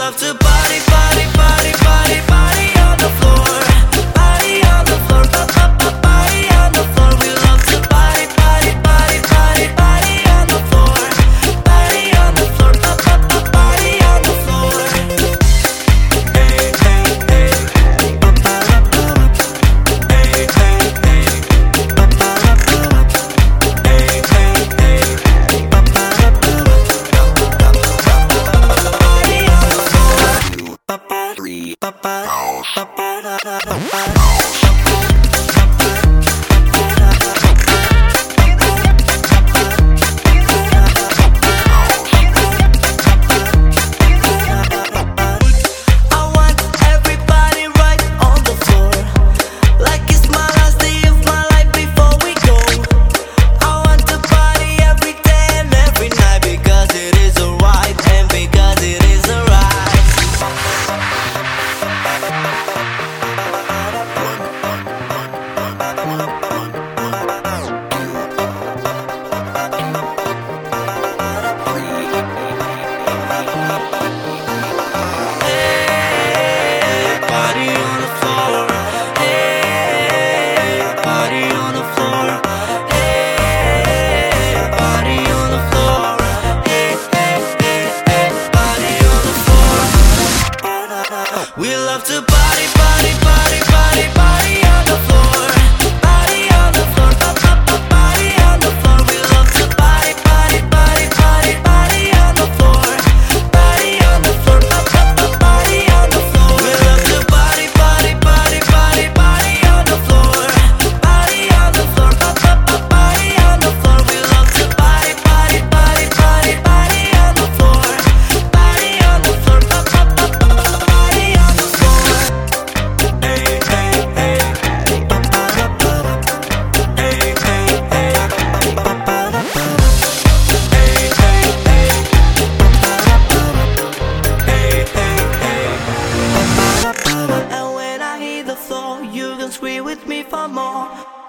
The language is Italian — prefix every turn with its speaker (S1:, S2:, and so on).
S1: love to party, party, party, party, party on the floor. Party on the floor, party on the floor. We love to party, party, party, party, party on the floor. Party on the floor, party on the floor. Hey, hey, hey. Hey, hey, hey. Hey, hey, hey. We love to party, party, party, party, party on the floor. Party on the floor, party on the floor. We love to party, party, party, party, party on the floor. Party on the floor, party on the floor. We love to party, party, party, party, party on the floor. Party on the floor, party on the floor. We love to party, party, party, party, party on the floor. Party on the floor, party on the floor. Hey, hey, hey. Hey, hey, hey. Hey, hey, hey. Hey, hey, hey. And when I hit the floor, you can scream with me for more.